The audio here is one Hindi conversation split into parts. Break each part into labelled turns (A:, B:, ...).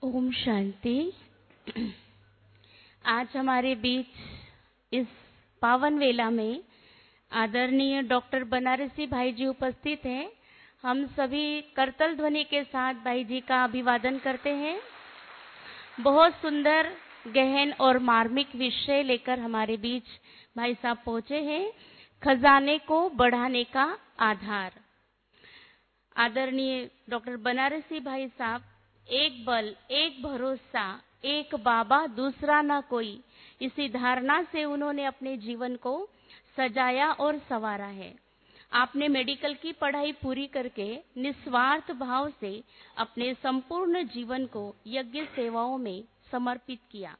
A: ओम शांति। आज हमारे बीच इस पावन वेला में आदरणीय डॉक्टर बनारसी भाई जी उपस्थित हैं। हम सभी करतल ध्वनि के साथ भाई जी का अभिवादन करते हैं। बहुत सुंदर, गहन और मार्मिक विषय लेकर हमारे बीच भाई साहब पहुंचे हैं। खजाने को बढ़ाने का आधार। आदरणीय डॉक्टर बनारसी भाई साहब, एक बल, एक भरोसा, एक बाबा, दूसरा ना कोई, इसी धारणा से उन्होंने अपने जीवन को सजाया और संवारा है। आपने मेडिकल की पढ़ाई पूरी करके निस्वार्थ भाव से अपने संपूर्ण जीवन को यज्ञ सेवाओं में समर्पित किया।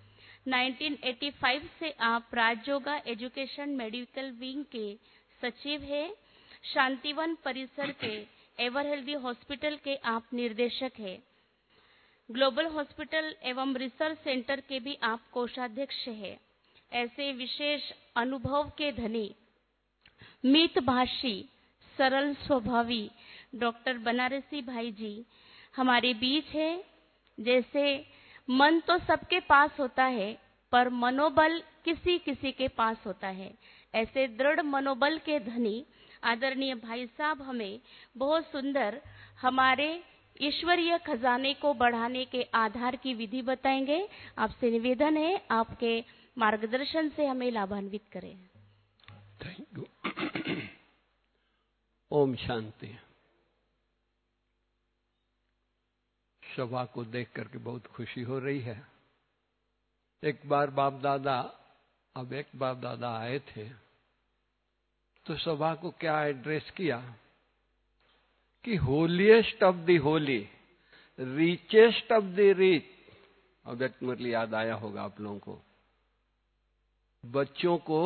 A: 1985 से आप राजयोगा एजुकेशन मेडिकल विंग के सचिव हैं। शांतिवन परिसर के एवर हेल्दी हॉस्पिटल के आप निर्देशक हैं। ग्लोबल हॉस्पिटल एवं रिसर्च सेंटर के भी आप कोषाध्यक्ष हैं। ऐसे विशेष अनुभव के धनी, मितभाषी, सरल स्वभावी डॉक्टर बनारसी भाई जी हमारे बीच है। जैसे मन तो सबके पास होता है, पर मनोबल किसी किसी के पास होता है। ऐसे दृढ़ मनोबल के धनी आदरणीय भाई साहब हमें बहुत सुंदर हमारे ईश्वरीय खजाने को बढ़ाने के आधार की विधि बताएंगे। आपसे निवेदन है, आपके मार्गदर्शन से हमें लाभान्वित करें।
B: Thank you. ओम शांति। सभा को देख करके बहुत खुशी हो रही है। एक बार बाप दादा आए थे तो सभा को क्या एड्रेस किया कि holiest of the holy, richest of the rich. अव्यक्त मुरली याद आया होगा आप लोगों को। बच्चों को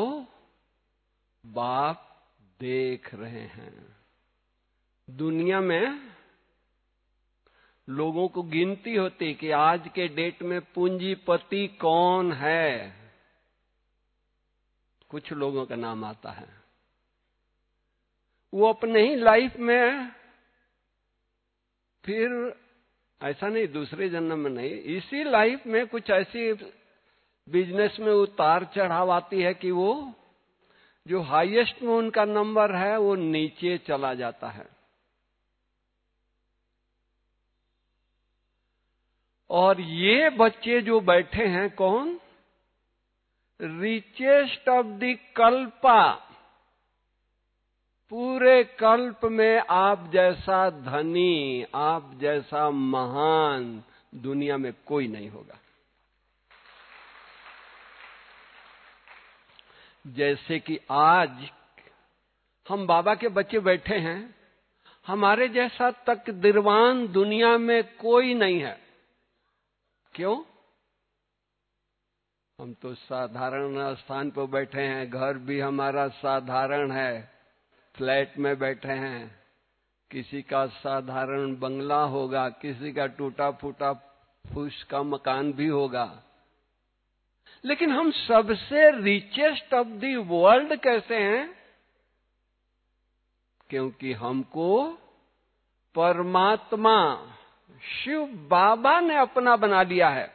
B: बाप देख रहे हैं। दुनिया में लोगों को गिनती होती कि आज के डेट में पूंजीपति कौन है। कुछ लोगों का नाम आता है, वो अपने ही लाइफ में, फिर ऐसा नहीं दूसरे जन्म में नहीं, इसी लाइफ में कुछ ऐसी बिजनेस में उतार चढ़ाव आती है कि वो जो हाईएस्ट में उनका नंबर है वो नीचे चला जाता है। और ये बच्चे जो बैठे हैं कौन? रिचेस्ट ऑफ द कल्पा। पूरे कल्प में आप जैसा धनी, आप जैसा महान दुनिया में कोई नहीं होगा। जैसे कि आज हम बाबा के बच्चे बैठे हैं, हमारे जैसा तकदीरवान दुनिया में कोई नहीं है। क्यों? हम तो साधारण स्थान पर बैठे हैं, घर भी हमारा साधारण है, फ्लैट में बैठे हैं। किसी का साधारण बंगला होगा, किसी का टूटा फूटा फूस का मकान भी होगा। लेकिन हम सबसे रिचेस्ट ऑफ द वर्ल्ड कैसे हैं? क्योंकि हमको परमात्मा शिव बाबा ने अपना बना लिया है।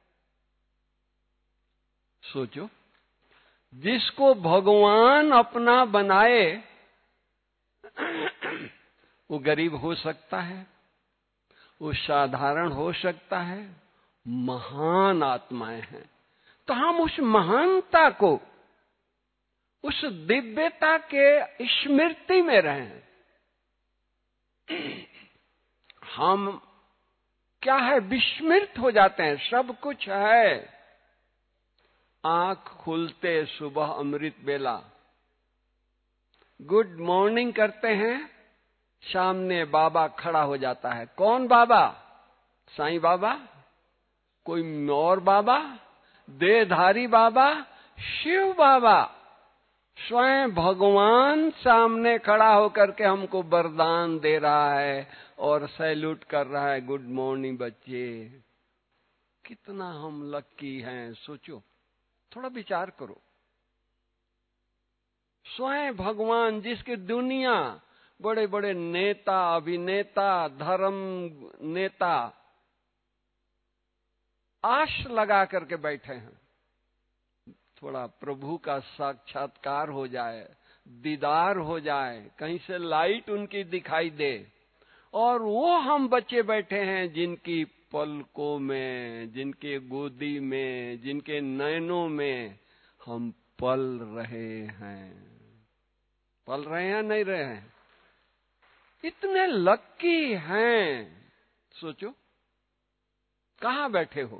B: सोचो, जिसको भगवान अपना बनाए वो गरीब हो सकता है, वो साधारण हो सकता है, महान आत्माएं हैं। तो हम उस महानता को, उस दिव्यता के स्मृति में रहें। हम क्या है, विस्मृत हो जाते हैं। सब कुछ है। आंख खुलते सुबह अमृत बेला गुड मॉर्निंग करते हैं, सामने बाबा खड़ा हो जाता है। कौन बाबा? साईं बाबा, कोई और बाबा, देहधारी बाबा, शिव बाबा, स्वयं भगवान सामने खड़ा होकर के हमको वरदान दे रहा है और सैल्यूट कर रहा है। गुड मॉर्निंग बच्चे। कितना हम लक्की हैं। सोचो, थोड़ा विचार करो। स्वयं भगवान, जिसकी दुनिया बड़े बड़े नेता, अभिनेता, धर्म नेता आश लगा करके बैठे हैं, थोड़ा प्रभु का साक्षात्कार हो जाए, दीदार हो जाए, कहीं से लाइट उनकी दिखाई दे। और वो हम बच्चे बैठे हैं जिनकी पलकों में, जिनके गोदी में, जिनके नयनों में हम पल रहे हैं। पल रहे हैं नहीं रहे हैं? इतने लक्की हैं। सोचो कहां बैठे हो।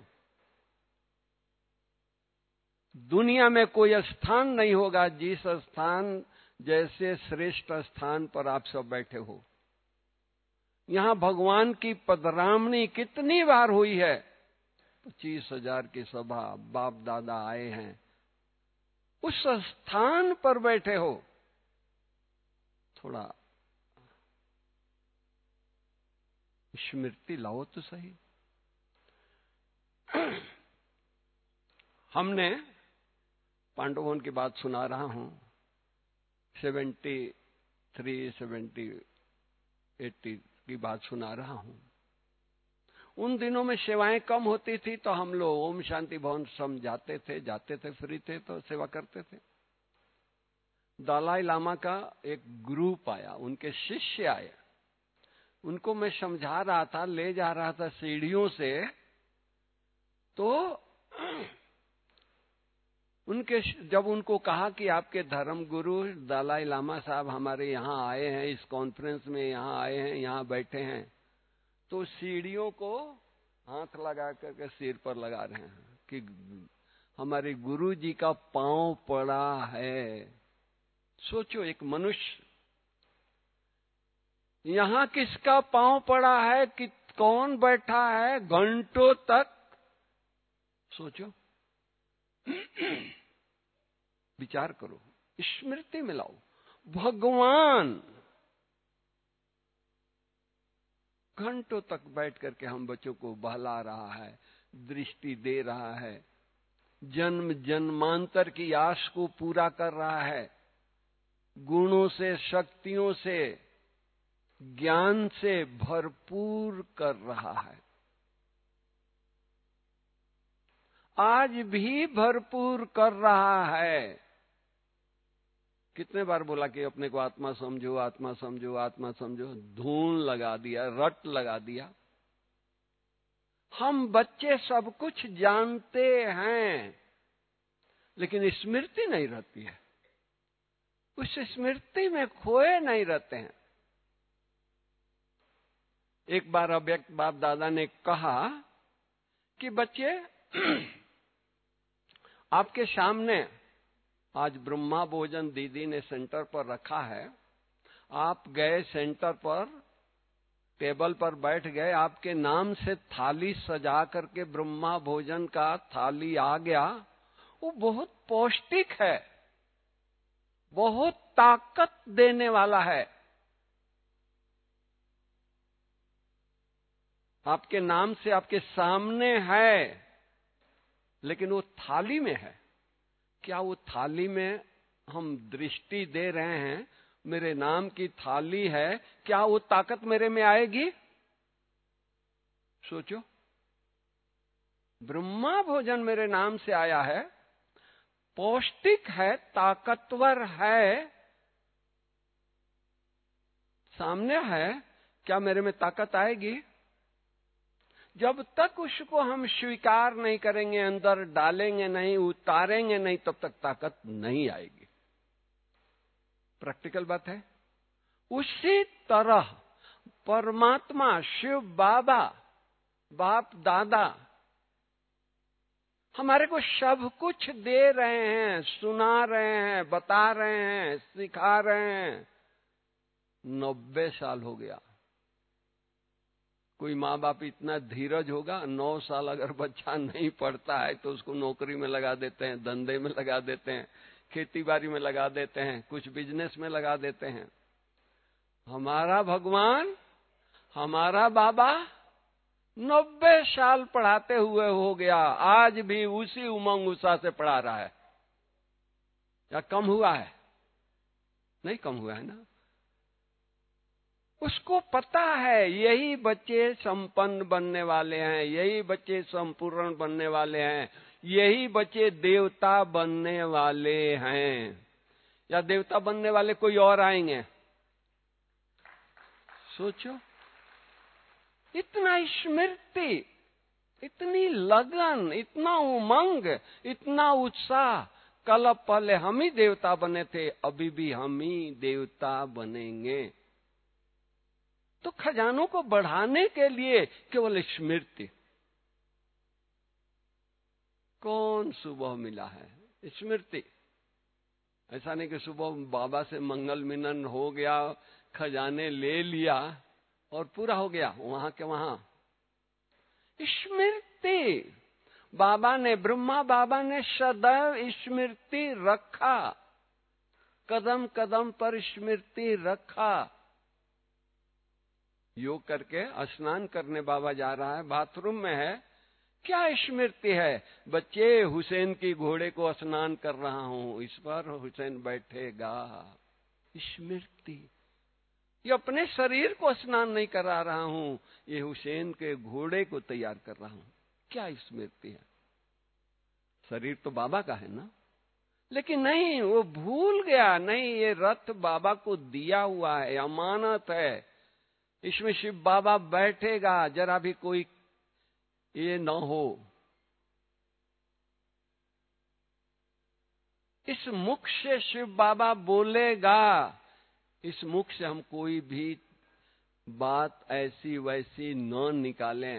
B: दुनिया में कोई स्थान नहीं होगा जिस स्थान जैसे श्रेष्ठ स्थान पर आप सब बैठे हो। यहां भगवान की पधरामणी कितनी बार हुई है। 25,000 की सभा, बाप दादा आए हैं, उस स्थान पर बैठे हो। थोड़ा स्मृति लाओ तो सही। हमने पांडवों की बात सुना रहा हूं, 73, 70, 80 की बात सुना रहा हूं। उन दिनों में सेवाएं कम होती थी तो हम लोग ओम शांति भवन समझाते थे, जाते थे, फ्री थे तो सेवा करते थे। दलाई लामा का एक ग्रुप आया, उनके शिष्य आए, उनको मैं समझा रहा था, ले जा रहा था सीढ़ियों से, तो जब उनको कहा कि आपके धर्म गुरु दलाई लामा साहब हमारे यहाँ आए हैं, इस कॉन्फ्रेंस में यहाँ आए हैं, यहाँ बैठे हैं, तो सीढ़ियों को हाथ लगा करके सिर पर लगा रहे हैं कि हमारे गुरु जी का पांव पड़ा है। सोचो, एक मनुष्य, यहाँ किसका पांव पड़ा है, कि कौन बैठा है घंटों तक। सोचो, विचार करो, स्मृति में लाओ। भगवान घंटों तक बैठ करके हम बच्चों को बहला रहा है, दृष्टि दे रहा है, जन्म जन्मांतर की आस को पूरा कर रहा है, गुणों से, शक्तियों से, ज्ञान से भरपूर कर रहा है। आज भी भरपूर कर रहा है। कितने बार बोला कि अपने को आत्मा समझो, आत्मा समझो, आत्मा समझो, धून लगा दिया, रट लगा दिया। हम बच्चे सब कुछ जानते हैं, लेकिन स्मृति नहीं रहती है, उस स्मृति में खोए नहीं रहते हैं। एक बार अव्यक्त बाप दादा ने कहा कि बच्चे, आपके सामने आज ब्रह्मा भोजन दीदी ने सेंटर पर रखा है, आप गए सेंटर पर, टेबल पर बैठ गए, आपके नाम से थाली सजा करके ब्रह्मा भोजन का थाली आ गया। वो बहुत पौष्टिक है, बहुत ताकत देने वाला है। आपके नाम से आपके सामने है, लेकिन वो थाली में है। क्या वो थाली में हम दृष्टि दे रहे हैं, मेरे नाम की थाली है, क्या वो ताकत मेरे में आएगी? सोचो, ब्रह्मा भोजन मेरे नाम से आया है, पौष्टिक है, ताकतवर है, सामने है, क्या मेरे में ताकत आएगी? जब तक उसको हम स्वीकार नहीं करेंगे, अंदर डालेंगे नहीं, उतारेंगे नहीं, तब तक ताकत नहीं आएगी। प्रैक्टिकल बात है। उसी तरह परमात्मा, शिव बाबा, बाप दादा हमारे को सब कुछ दे रहे हैं, सुना रहे हैं, बता रहे हैं, सिखा रहे हैं। 90 साल हो गया। कोई माँ बाप इतना धीरज होगा? 9 साल अगर बच्चा नहीं पढ़ता है तो उसको नौकरी में लगा देते हैं, धंधे में लगा देते हैं, खेती बाड़ी में लगा देते हैं, कुछ बिजनेस में लगा देते हैं। हमारा भगवान, हमारा बाबा 90 साल पढ़ाते हुए हो गया, आज भी उसी उमंग उत्साह से पढ़ा रहा है। या कम हुआ है? नहीं कम हुआ है ना। उसको पता है यही बच्चे संपन्न बनने वाले हैं, यही बच्चे संपूर्ण बनने वाले हैं, यही बच्चे देवता बनने वाले हैं। या देवता बनने वाले कोई और आएंगे? सोचो, इतना स्मृति, इतनी लगन, इतना उमंग, इतना उत्साह। कल पहले हम ही देवता बने थे, अभी भी हम ही देवता बनेंगे। तो खजानों को बढ़ाने के लिए केवल स्मृति। कौन सुबह मिला है? स्मृति। ऐसा नहीं कि सुबह बाबा से मंगल मिलन हो गया, खजाने ले लिया और पूरा हो गया वहां के वहां। स्मृति। बाबा ने, ब्रह्मा बाबा ने सदैव स्मृति रखा, कदम कदम पर स्मृति रखा। योग करके स्नान करने बाबा जा रहा है, बाथरूम में है, क्या स्मृति है? बच्चे, हुसैन की घोड़े को स्नान कर रहा हूं, इस पर हुसैन बैठेगा। स्मृति। ये अपने शरीर को स्नान नहीं करा रहा हूं, ये हुसैन के घोड़े को तैयार कर रहा हूं। क्या स्मृति है? शरीर तो बाबा का है ना। लेकिन नहीं, वो भूल गया। नहीं, ये रथ बाबा को दिया हुआ है, अमानत है, इसमें शिव बाबा बैठेगा, जरा भी कोई ये न हो। इस मुख से शिव बाबा बोलेगा, इस मुख से हम कोई भी बात ऐसी वैसी न निकालें।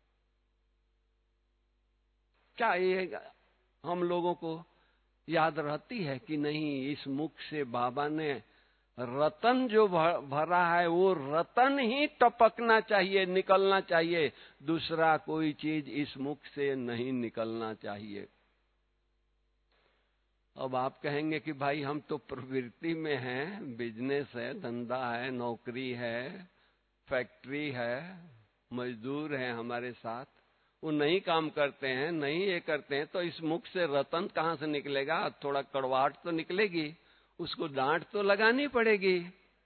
B: क्या ये हम लोगों को याद रहती है कि नहीं? इस मुख से बाबा ने रतन जो भरा है, वो रतन ही टपकना चाहिए, निकलना चाहिए, दूसरा कोई चीज इस मुख से नहीं निकलना चाहिए। अब आप कहेंगे कि भाई हम तो प्रवृत्ति में हैं, बिजनेस है, धंधा है, नौकरी है, फैक्ट्री है, मजदूर हैं हमारे साथ, वो नहीं काम करते हैं, नहीं ये करते हैं, तो इस मुख से रतन कहां से निकलेगा? थोड़ा कड़वाहट तो निकलेगी, उसको डांट तो लगानी पड़ेगी।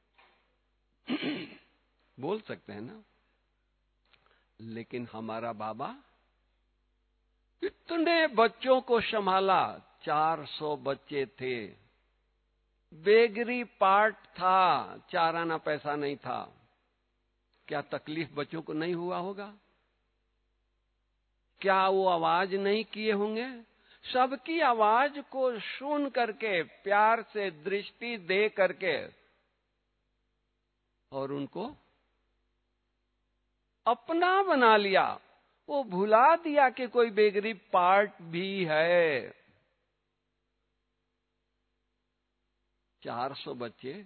B: बोल सकते हैं ना। लेकिन हमारा बाबा इतने बच्चों को संभाला, 400 बच्चे थे, बेगरी पार्ट था, 4 आना पैसा नहीं था। क्या तकलीफ बच्चों को नहीं हुआ होगा? क्या वो आवाज नहीं किए होंगे? सबकी आवाज को सुन करके, प्यार से दृष्टि दे करके, और उनको अपना बना लिया। वो भुला दिया कि कोई बेगरी पार्ट भी है। 400 बच्चे,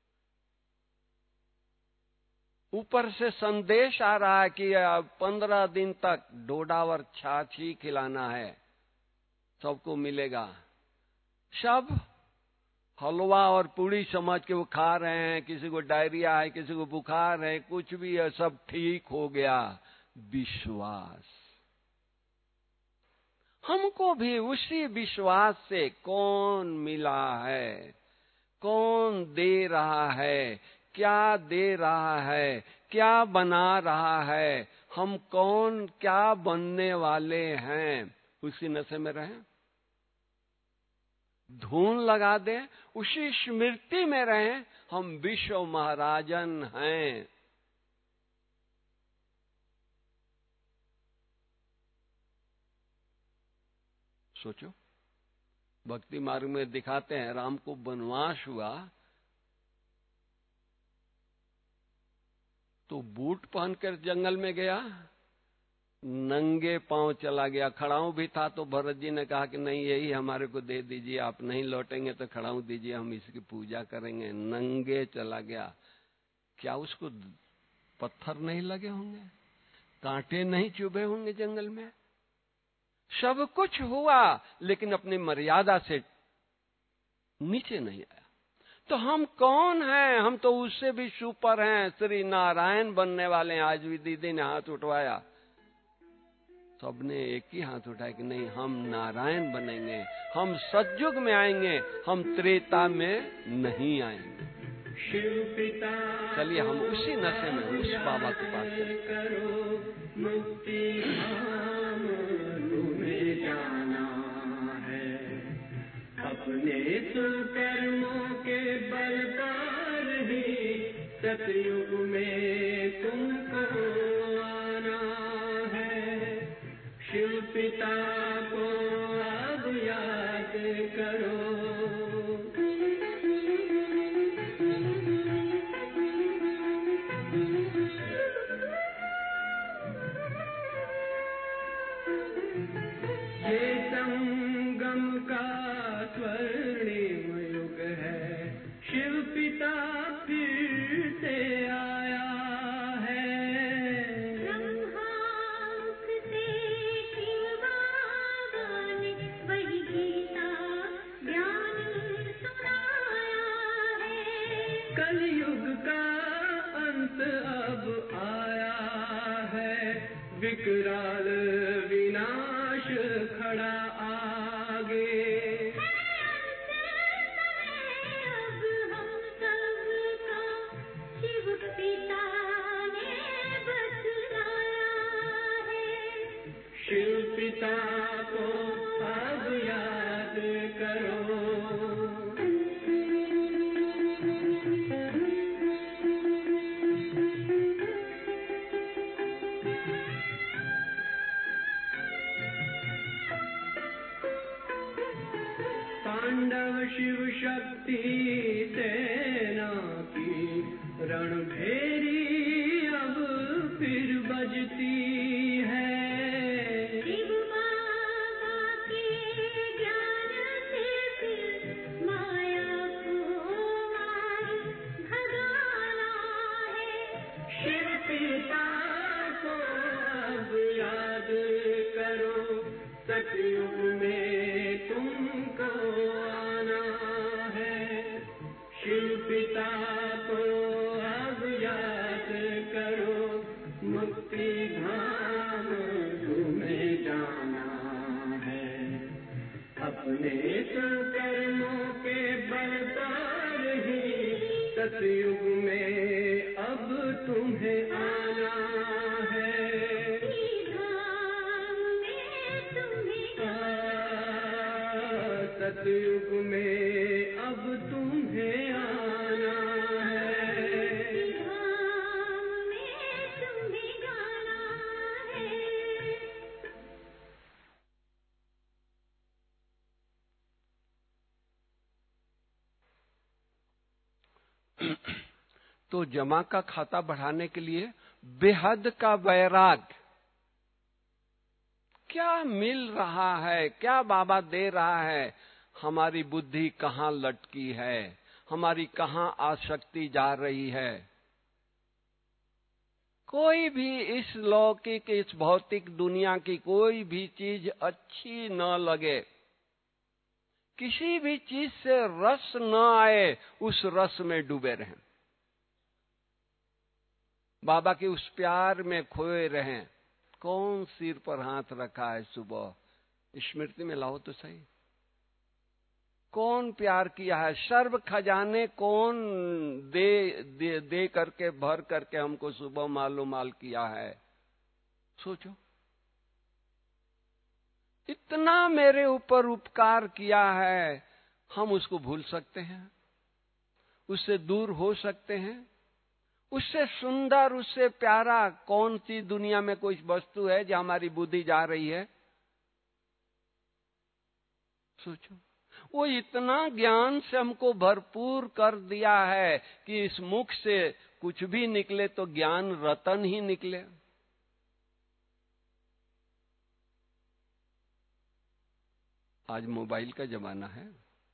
B: ऊपर से संदेश आ रहा है कि 15 दिन तक डोडा और छाछ ही खिलाना है, सबको मिलेगा। सब हलवा और पूड़ी समझ के वो खा रहे हैं। किसी को डायरिया है, किसी को बुखार है, कुछ भी है, सब ठीक हो गया। विश्वास। हमको भी उसी विश्वास से कौन मिला है, कौन दे रहा है, क्या दे रहा है, क्या बना रहा है, हम कौन क्या बनने वाले हैं, उसी नशे में रहें, धून लगा दें, उसी स्मृति में रहें, हम विश्व महाराजन हैं। सोचो, भक्ति मार्ग में दिखाते हैं, राम को वनवास हुआ तो बूट पहनकर जंगल में गया, नंगे पांव चला गया। खड़ाऊं भी था तो भरत जी ने कहा कि नहीं, यही हमारे को दे दीजिए, आप नहीं लौटेंगे तो खड़ाऊं दीजिए, हम इसकी पूजा करेंगे। नंगे चला गया। क्या उसको पत्थर नहीं लगे होंगे? कांटे नहीं चुभे होंगे जंगल में? सब कुछ हुआ, लेकिन अपनी मर्यादा से नीचे नहीं आया। तो हम कौन हैं? हम तो उससे भी सुपर हैं, श्री नारायण बनने वाले हैं। आज भी दीदी ने हाथ उठवाया, सबने एक ही हाथ उठाया कि नहीं, हम नारायण बनेंगे, हम सतयुग में आएंगे, हम त्रेता में नहीं आएंगे। चलिए हम उसी नशे में उस बाबा के पास
C: करो, मुक्ति धाम तुम्हें जाना है। अपने सुकर्मों के बल पर ही सतयुग में तुमको आना है। शिव पिता को अब याद करो। ये संगम का स्वर्णिम युग है, शिव पिता फिर से आया है। ब्रह्मांक से शिव बाबा ने वही गीता ज्ञान सुनाया है। कलयुग का अंत अब आया है, विकराल विनाश खड़ा आगे। अब हम सबका शिव पिता ने बतलाया है। शिव पिता को अब याद करो। पांडव शिव शक्ति सेना की रणभेरी अब फिर बजती है। शिव बाबा के ज्ञान से फिर माया को मार भगाना है। शिव पिता को अब याद करो, सतयुग में तुमको आना है। शिव पिता को अब याद करो, मुक्ति धाम तुम्हें जाना है। अपने कर्मों के बल पर ही सतयुग में अब तुम्हें आना है। सतयुग में अब तुम्हें आना है। धाम में तुम्हें गाना है।
B: तो जमा का खाता बढ़ाने के लिए बेहद का वैराग क्या मिल रहा है, क्या बाबा दे रहा है, हमारी बुद्धि कहाँ लटकी है, हमारी कहाँ आसक्ति जा रही है। कोई भी इस लौकिक इस भौतिक दुनिया की कोई भी चीज अच्छी न लगे, किसी भी चीज से रस न आए, उस रस में डूबे रहें, बाबा के उस प्यार में खोए रहें। कौन सिर पर हाथ रखा है सुबह, स्मृति में लाओ तो सही। कौन प्यार किया है, सर्व खजाने कौन दे करके भर करके हमको सुबह माल किया है, सोचो। इतना मेरे ऊपर उपकार किया है, हम उसको भूल सकते हैं, उससे दूर हो सकते हैं। उससे सुंदर, उससे प्यारा कौन सी दुनिया में कोई वस्तु है जो हमारी बुद्धि जा रही है, सोचो। वो इतना ज्ञान से हमको भरपूर कर दिया है कि इस मुख से कुछ भी निकले तो ज्ञान रतन ही निकले। आज मोबाइल का जमाना है।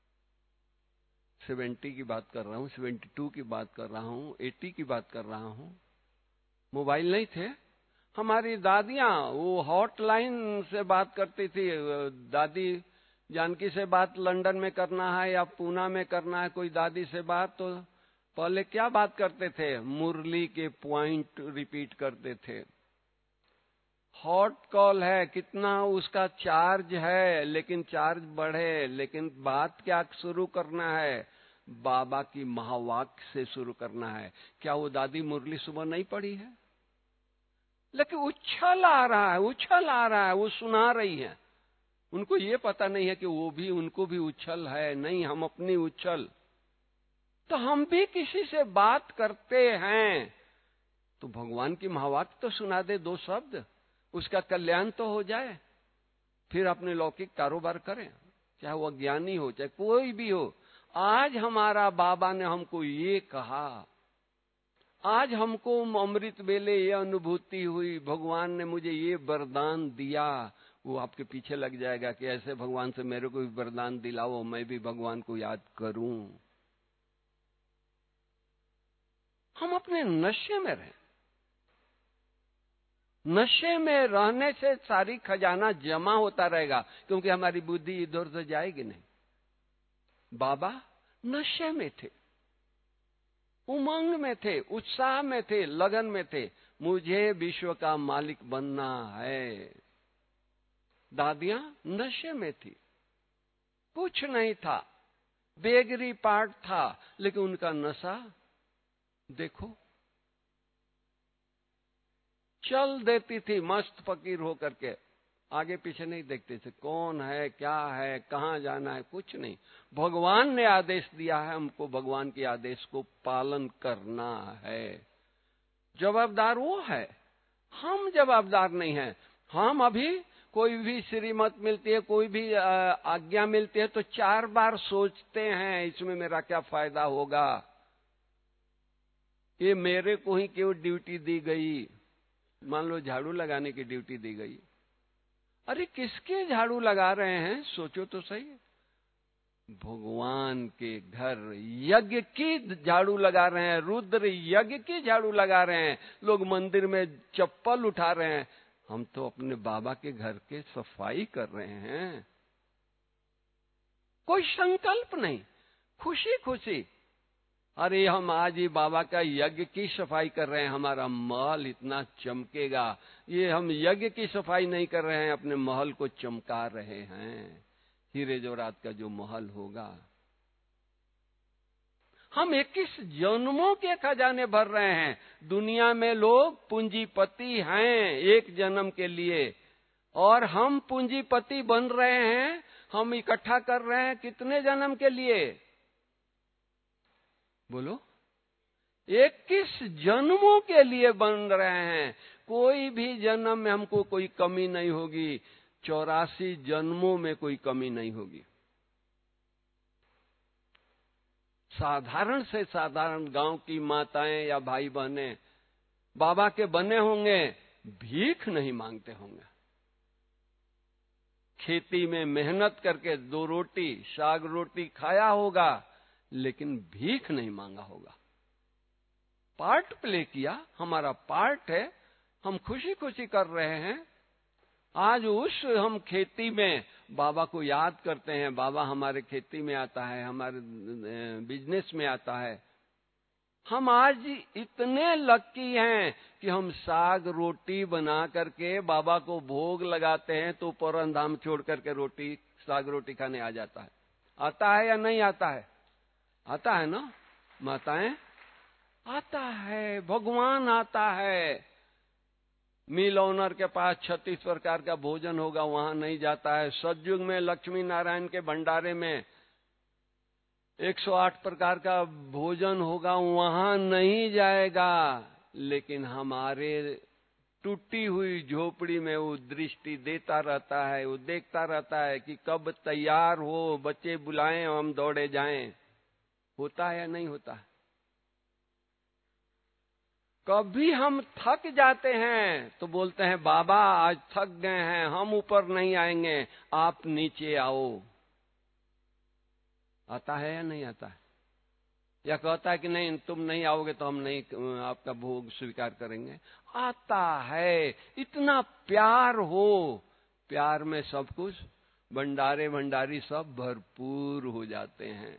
B: 70 की बात कर रहा हूँ, 72 की बात कर रहा हूँ, 80 की बात कर रहा हूँ। मोबाइल नहीं थे। हमारी दादियां वो हॉटलाइन से बात करती थी। दादी जानकी से बात लंदन में करना है या पूना में करना है, कोई दादी से बात, तो पहले क्या बात करते थे, मुरली के पॉइंट रिपीट करते थे। हॉट कॉल है, कितना उसका चार्ज है, लेकिन चार्ज बढ़े, लेकिन बात क्या शुरू करना है, बाबा की महावाक्य से शुरू करना है। क्या वो दादी मुरली सुबह नहीं पढ़ी है? लेकिन उछल आ रहा है, उछल आ रहा है, वो सुना रही है। उनको ये पता नहीं है कि वो भी, उनको भी उछल है। नहीं, हम अपनी उछल। तो हम भी किसी से बात करते हैं तो भगवान की महावाक्य तो सुना दे, 2 शब्द, उसका कल्याण तो हो जाए। फिर अपने लौकिक कारोबार करें, चाहे वो अज्ञानी हो चाहे कोई भी हो। आज हमारा बाबा ने हमको ये कहा, आज हमको अमृत वेले ये अनुभूति हुई, भगवान ने मुझे ये वरदान दिया। वो आपके पीछे लग जाएगा कि ऐसे भगवान से मेरे को भी वरदान दिलाओ, मैं भी भगवान को याद करूं। हम अपने नशे में रहें। नशे में रहने से सारी खजाना जमा होता रहेगा, क्योंकि हमारी बुद्धि इधर उधर जाएगी नहीं। बाबा नशे में थे, उमंग में थे, उत्साह में थे, लगन में थे, मुझे विश्व का मालिक बनना है। दादियां नशे में थी, कुछ नहीं था, बेगरी पार्ट था, लेकिन उनका नशा देखो, चल देती थी मस्त फकीर होकर के, आगे पीछे नहीं देखते थे, कौन है, क्या है, कहां जाना है, कुछ नहीं। भगवान ने आदेश दिया है, हमको भगवान के आदेश को पालन करना है। जवाबदार वो है, हम जवाबदार नहीं हैं। हम अभी कोई भी श्रीमत मिलती है, कोई भी आज्ञा मिलती है तो 4 बार सोचते हैं इसमें मेरा क्या फायदा होगा, ये मेरे को ही क्यों ड्यूटी दी गई। मान लो झाड़ू लगाने की ड्यूटी दी गई, अरे किसके झाड़ू लगा रहे हैं, सोचो तो सही। भगवान के घर यज्ञ की झाड़ू लगा रहे हैं, रुद्र यज्ञ की झाड़ू लगा रहे हैं। लोग मंदिर में चप्पल उठा रहे हैं, हम तो अपने बाबा के घर के सफाई कर रहे हैं। कोई संकल्प नहीं, खुशी खुशी, अरे हम आज ही बाबा का यज्ञ की सफाई कर रहे हैं, हमारा महल इतना चमकेगा। ये हम यज्ञ की सफाई नहीं कर रहे हैं, अपने महल को चमका रहे हैं, हीरे जवाहरात का जो महल होगा। हम 21 जन्मों के खजाने भर रहे हैं। दुनिया में लोग पूंजीपति हैं 1 जन्म के लिए, और हम पूंजीपति बन रहे हैं, हम इकट्ठा कर रहे हैं कितने जन्म के लिए, बोलो? 21 जन्मों के लिए बन रहे हैं। कोई भी जन्म में हमको कोई कमी नहीं होगी, 84 जन्मों में कोई कमी नहीं होगी। साधारण से साधारण गांव की माताएं या भाई बहनें बाबा के बने होंगे, भीख नहीं मांगते होंगे। खेती में मेहनत करके 2 रोटी साग रोटी खाया होगा, लेकिन भीख नहीं मांगा होगा। पार्ट प्ले किया, हमारा पार्ट है, हम खुशी खुशी कर रहे हैं। आज उस हम खेती में बाबा को याद करते हैं, बाबा हमारे खेती में आता है, हमारे बिजनेस में आता है। हम आज इतने लकी हैं कि हम साग रोटी बना करके बाबा को भोग लगाते हैं, तो परम छोड़ करके रोटी साग रोटी खाने आ जाता है। आता है या नहीं आता है? आता है ना माताएं? आता है, भगवान आता है। मिल ओनर के पास 36 प्रकार का भोजन होगा, वहां नहीं जाता है। सतयुग में लक्ष्मी नारायण के भंडारे में 108 प्रकार का भोजन होगा, वहां नहीं जाएगा। लेकिन हमारे टूटी हुई झोपड़ी में वो दृष्टि देता रहता है, वो देखता रहता है कि कब तैयार हो, बच्चे बुलाएं, हम दौड़े जाएं। होता है या नहीं होता है? कभी हम थक जाते हैं तो बोलते हैं बाबा आज थक गए हैं, हम ऊपर नहीं आएंगे, आप नीचे आओ। आता है या नहीं आता है? या कहता है कि नहीं तुम नहीं आओगे तो हम नहीं आपका भोग स्वीकार करेंगे? आता है। इतना प्यार हो, प्यार में सब कुछ भंडारे भंडारी सब भरपूर हो जाते हैं।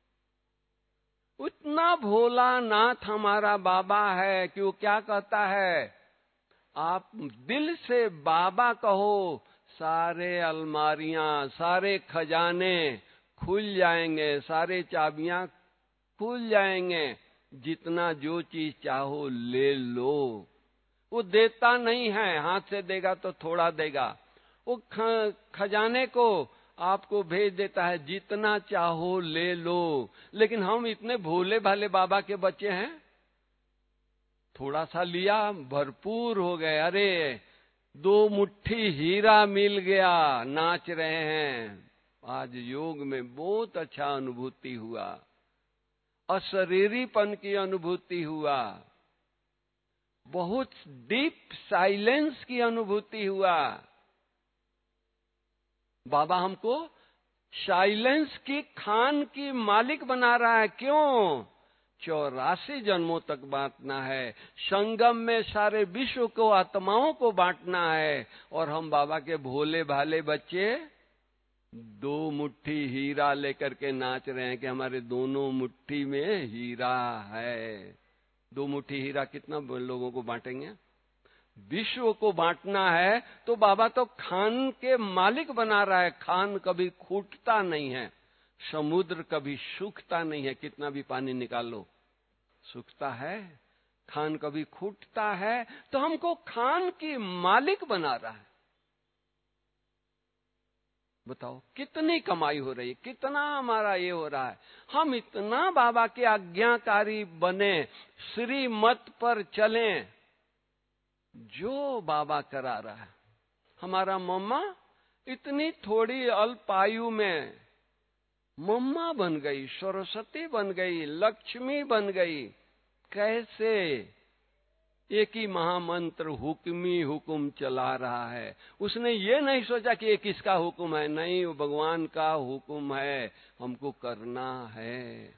B: उतना भोला नाथ हमारा बाबा है कि वो क्या कहता है, आप दिल से बाबा कहो, सारे अलमारियां, सारे खजाने खुल जाएंगे, सारे चाबियां फूल जाएंगे। जितना जो चीज चाहो ले लो। वो देता नहीं है, हाथ से देगा तो थोड़ा देगा। वो खजाने को आपको भेज देता है, जितना चाहो ले लो। लेकिन हम इतने भोले भाले बाबा के बच्चे हैं, थोड़ा सा लिया भरपूर हो गए। अरे 2 मुट्ठी हीरा मिल गया, नाच रहे हैं। आज योग में बहुत अच्छा अनुभूति हुआ, अशरीरीपन की अनुभूति हुआ, बहुत डीप साइलेंस की अनुभूति हुआ। बाबा हमको साइलेंस की खान की मालिक बना रहा है। क्यों? 84 जन्मों तक बांटना है, संगम में सारे विश्व को, आत्माओं को बांटना है। और हम बाबा के भोले भाले बच्चे 2 मुट्ठी हीरा लेकर के नाच रहे हैं कि हमारे दोनों मुट्ठी में हीरा है। 2 मुट्ठी हीरा कितना लोगों को बांटेंगे? विश्व को बांटना है तो बाबा तो खान के मालिक बना रहा है। खान कभी खूटता नहीं है, समुद्र कभी सूखता नहीं है। कितना भी पानी निकालो सूखता है, खान कभी खूटता है। तो हमको खान की मालिक बना रहा है। बताओ कितनी कमाई हो रही है, कितना हमारा ये हो रहा है। हम इतना बाबा के आज्ञाकारी बने, श्रीमत पर चलें, जो बाबा करा रहा है। हमारा मम्मा इतनी थोड़ी अल्पायु में मम्मा बन गई, सरस्वती बन गई, लक्ष्मी बन गई। कैसे? एक ही महामंत्र हुक्मी हुक्म चला रहा है। उसने ये नहीं सोचा कि ये किसका हुक्म है, नहीं, वो भगवान का हुक्म है, हमको करना है।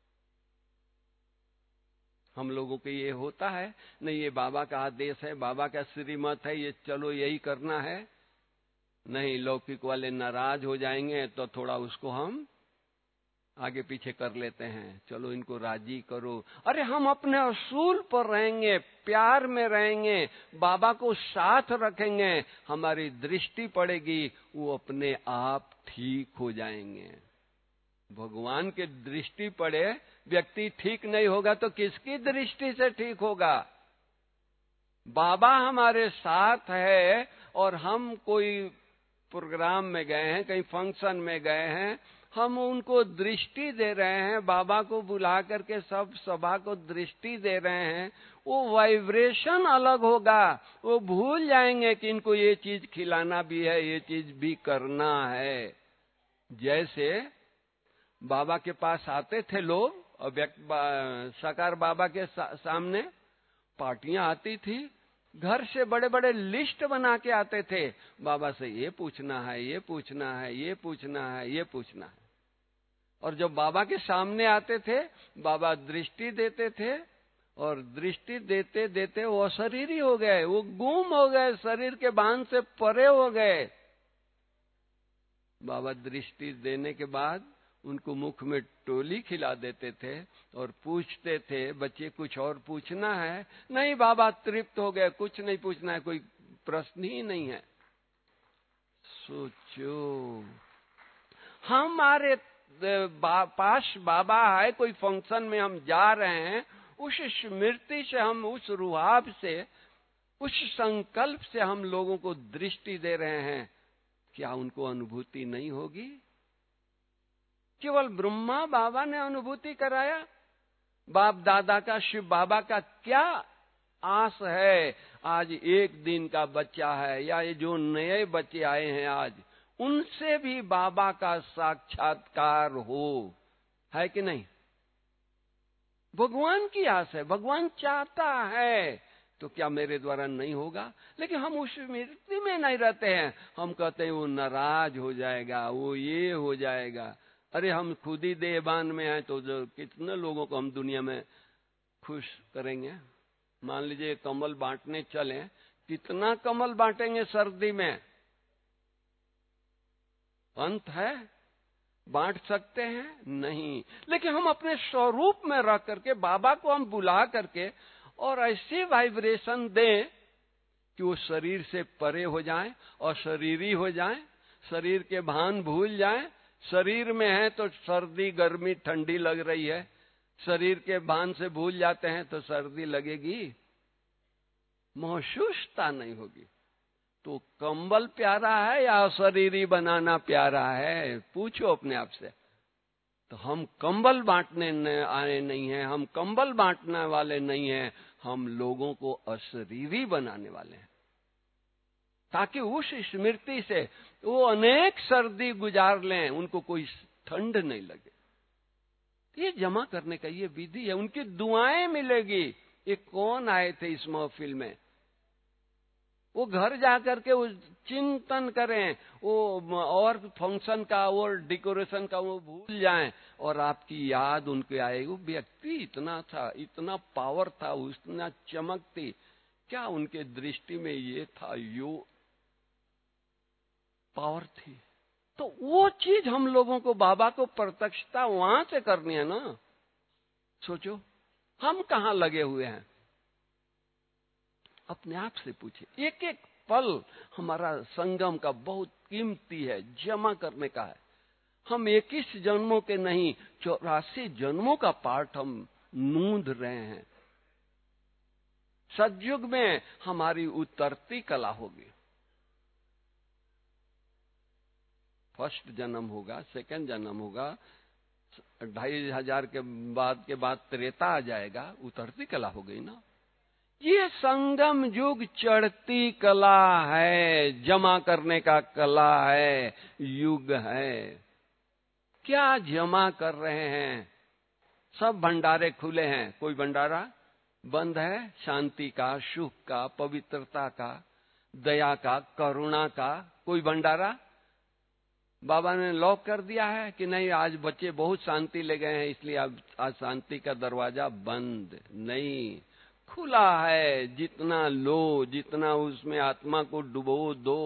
B: हम लोगों को ये होता है नहीं, ये बाबा का आदेश है, बाबा का श्रीमत है, ये चलो यही करना है। नहीं, लौकिक वाले नाराज हो जाएंगे तो थोड़ा उसको हम आगे पीछे कर लेते हैं, चलो इनको राजी करो। अरे हम अपने असूल पर रहेंगे, प्यार में रहेंगे, बाबा को साथ रखेंगे, हमारी दृष्टि पड़ेगी, वो अपने आप ठीक हो जाएंगे। भगवान की दृष्टि पड़े, व्यक्ति ठीक नहीं होगा तो किसकी दृष्टि से ठीक होगा? बाबा हमारे साथ है और हम कोई प्रोग्राम में गए हैं, कहीं फंक्शन में गए हैं, हम उनको दृष्टि दे रहे हैं, बाबा को बुला करके सब सभा को दृष्टि दे रहे हैं। वो वाइब्रेशन अलग होगा, वो भूल जाएंगे कि इनको ये चीज खिलाना भी है, ये चीज भी करना है। जैसे बाबा के पास आते थे लोग, साकार बाबा के सामने पार्टियां आती थी, घर से बड़े बड़े लिस्ट बना के आते थे, बाबा से ये पूछना है, ये पूछना है, ये पूछना है, ये पूछना है। और जब बाबा के सामने आते थे, बाबा दृष्टि देते थे, और दृष्टि देते देते वो अशरीरी हो गए, वो गुम हो गए, शरीर के बांध से परे हो गए। बाबा दृष्टि देने के बाद उनको मुख में टोली खिला देते थे और पूछते थे, बच्चे कुछ और पूछना है? नहीं बाबा तृप्त हो गए, कुछ नहीं पूछना है, कोई प्रश्न ही नहीं है। सोचो, हमारे पास बाबा है, कोई फंक्शन में हम जा रहे हैं, उस स्मृति से हम, उस रुहाब से, उस संकल्प से हम लोगों को दृष्टि दे रहे हैं। क्या उनको अनुभूति नहीं होगी? केवल ब्रह्मा बाबा ने अनुभूति कराया? बाप दादा का, शिव बाबा का क्या आस है? आज एक दिन का बच्चा है, या ये जो नए बच्चे आए हैं आज, उनसे भी बाबा का साक्षात्कार हो, है कि नहीं? भगवान की आस है, भगवान चाहता है, तो क्या मेरे द्वारा नहीं होगा? लेकिन हम उस स्मृति में नहीं रहते हैं। हम कहते हैं वो नाराज हो जाएगा, वो ये हो जाएगा। अरे हम खुद ही देहबान में हैं, तो कितने लोगों को हम दुनिया में खुश करेंगे? मान लीजिए कमल बांटने चले, कितना कमल बांटेंगे सर्दी में? अंत है? बांट सकते हैं? नहीं। लेकिन हम अपने स्वरूप में रह करके बाबा को हम बुला करके और ऐसी वाइब्रेशन दें कि वो शरीर से परे हो जाएं और शरीरी हो जाएं, शरीर के भान भूल जाएं। शरीर में है तो सर्दी गर्मी ठंडी लग रही है, शरीर के भान से भूल जाते हैं तो सर्दी लगेगी, महसूसता नहीं होगी। तो कंबल प्यारा है या शरीरी बनाना प्यारा है, पूछो अपने आप से। तो हम कंबल बांटने आए नहीं हैं, हम कंबल बांटने वाले नहीं हैं, हम लोगों को अशरीरी बनाने वाले हैं, ताकि उस स्मृति से वो अनेक सर्दी गुजार लें, उनको कोई ठंड नहीं लगे। ये जमा करने का ये विधि है, उनकी दुआएं मिलेगी। ये कौन आए थे इस महफिल में, वो घर जाकर के वो चिंतन करें, वो और फंक्शन का और डेकोरेशन का वो भूल जाएं और आपकी याद उनके आए। वो व्यक्ति इतना था, इतना पावर था, उतना चमक थी, क्या उनके दृष्टि में ये था, यो पावर थी। तो वो चीज हम लोगों को, बाबा को प्रत्यक्षता वहां से करनी है ना। सोचो हम कहां लगे हुए हैं, अपने आप से पूछिए। एक एक पल हमारा संगम का बहुत कीमती है, जमा करने का है। हम 21 जन्मों के नहीं, 84 जन्मों का पाठ हम नूंद रहे हैं। सतयुग में हमारी उतरती कला होगी। फर्स्ट जन्म होगा, सेकंड जन्म होगा, 2500 के बाद त्रेता आ जाएगा, उतरती कला हो गई ना। ये संगम युग चढ़ती कला है, जमा करने का कला है, युग है। क्या जमा कर रहे हैं? सब भंडारे खुले हैं, कोई भंडारा बंद है? शांति का, सुख का, पवित्रता का, दया का, करुणा का कोई भंडारा बाबा ने लॉक कर दिया है कि नहीं, आज बच्चे बहुत शांति ले गए हैं इसलिए आज शांति का दरवाजा बंद नहीं, खुला है। जितना लो, जितना उसमें आत्मा को डुबो दो,